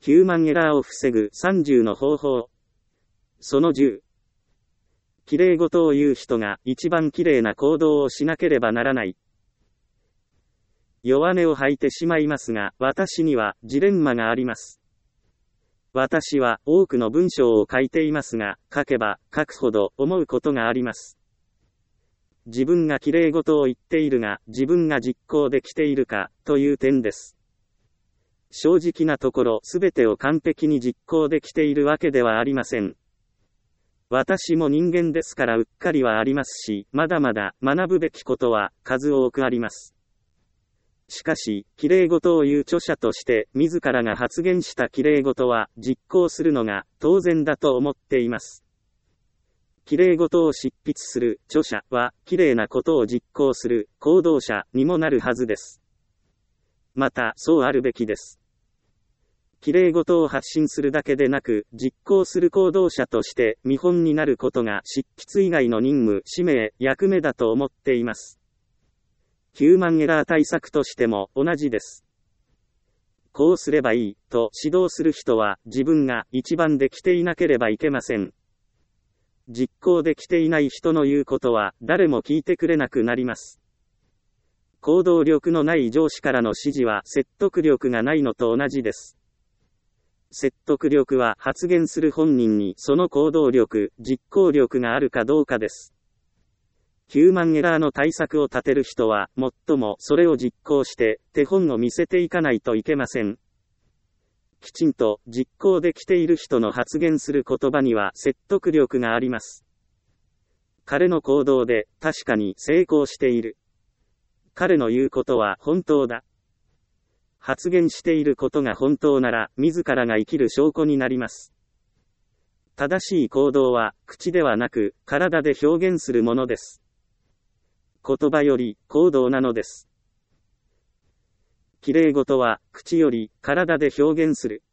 ヒューマンエラーを防ぐ30の方法。その10。綺麗事を言う人が一番綺麗な行動をしなければならない。弱音を吐いてしまいますが、私にはジレンマがあります。私は多くの文章を書いていますが、書けば書くほど思うことがあります。自分が綺麗事を言っているが、自分が実行できているか、という点です。正直なところ、すべてを完璧に実行できているわけではありません。私も人間ですからうっかりはありますし、まだまだ学ぶべきことは数多くあります。しかし、綺麗事を言う著者として、自らが発言した綺麗事は実行するのが当然だと思っています。綺麗事を執筆する著者は、綺麗なことを実行する行動者にもなるはずです。また、そうあるべきです。綺麗事を発信するだけでなく、実行する行動者として見本になることが執筆以外の任務、使命、役目だと思っています。ヒューマンエラー対策としても同じです。こうすればいいと指導する人は自分が一番できていなければいけません。実行できていない人の言うことは誰も聞いてくれなくなります。行動力のない上司からの指示は説得力がないのと同じです。説得力は発言する本人にその行動力、実行力があるかどうかです。ヒューマンエラーの対策を立てる人は、もっともそれを実行して手本を見せていかないといけません。きちんと実行できている人の発言する言葉には説得力があります。彼の行動で確かに成功している。彼の言うことは本当だ。発言していることが本当なら、自らが生きる証拠になります。正しい行動は、口ではなく、体で表現するものです。言葉より、行動なのです。綺麗事は、口より、体で表現する。